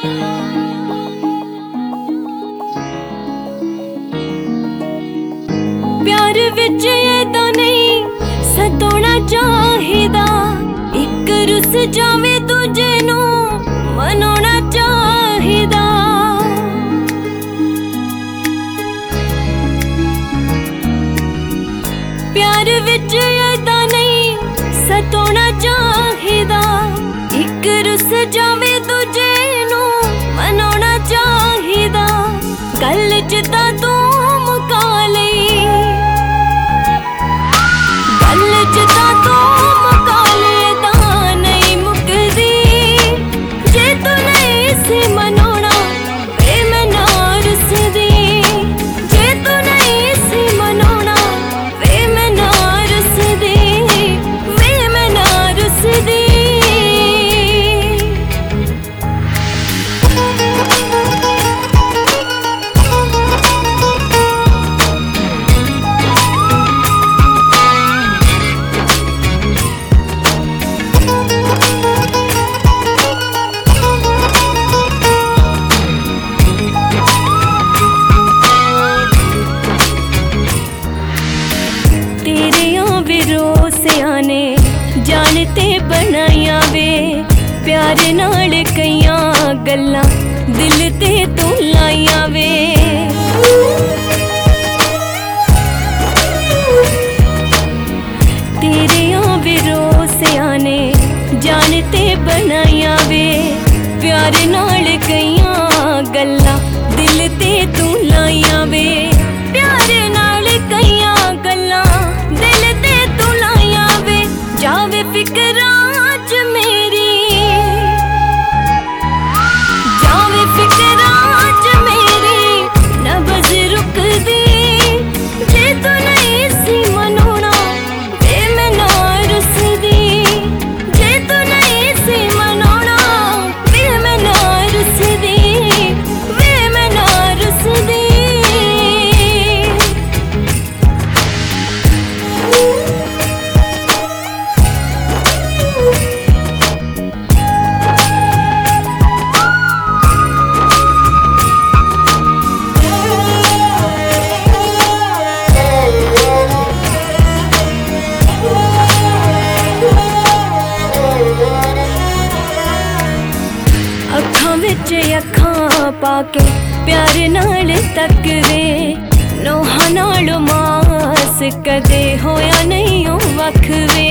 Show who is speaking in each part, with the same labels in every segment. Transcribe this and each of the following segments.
Speaker 1: प्यार विच ऐदा नहीं सताउणा चाहिदा, इक रुस जावे दूजे नू मनाउणा चाहिदा। प्यार विच ऐदा नहीं सताउणा चाहिदा, इक रुस जावे दूजे नू मनाउणा चाहिदा। गल च तां तू मुका लई, गल च तां तू मुका लई तां नहीं मुकदी। जे तू नहीं सी मनाउणा वे मैं ना रुसदी, जे तू नहीं सी मनाउणा वे मैं ना रुसदी, वे मैं ना रुसदी। ने जानते बनाया वे प्यार नाल कईयां गल्लां दिल ते तू लाइया वे। तेरे भरोसिया ने जानते बनाया वे प्यार नाल कईयां गल्लां दिल ते तू लाइया वे। प्यार नाल कईयां गल्लां दिल ते तू लाइया वे। जावे फिकरां च मेरी, जावे फिकरां च मेरी नबज़ रुकदी। जे तू नहीं सी मनाउणा वे मैं ना रुसदी, जे तू नहीं सी मनाउणा वे मैं ना रुसदी, वे मैं ना रुसदी। अखां विच अखां पाके प्यार नाल तकवे, नोहां नाल मास कदे होया नहीं ओ वखवे।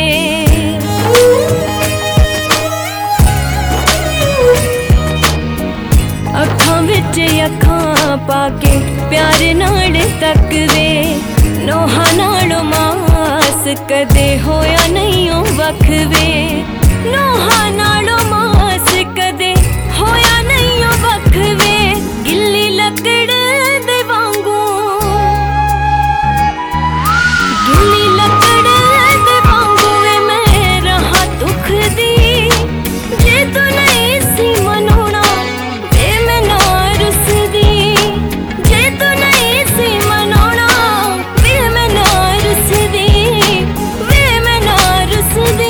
Speaker 1: अखां विच अखां पाके प्यार नाल तकवे, नोहां नाल मास कदे होया नहीं ओ वखवे। नोहां नाल मास कदे होया नहीं ओ वखवे। गिल्ली लकड़ दे वांगू, गिल्ली लकड़ दे वांगू वे मैं रहा दुखदी। जे तू नहीं सी मनाउणा वे मैं ना रुसदी, जे तू नहीं सी मनाउणा वे मैं ना रुसदी, वे मैं ना रुसदी।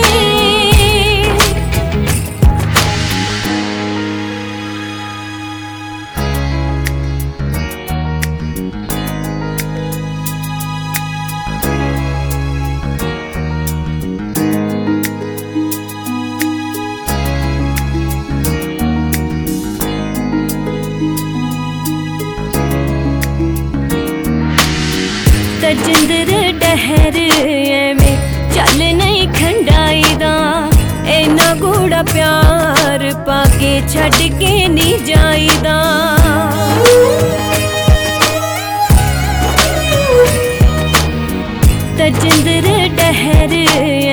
Speaker 1: तजिंदर डहर एवें चल नहीं खंडाईदा, इन्ना गूढ़ा प्यार पाके छड्ड के नहीं जाईदा। तजिंदर डहर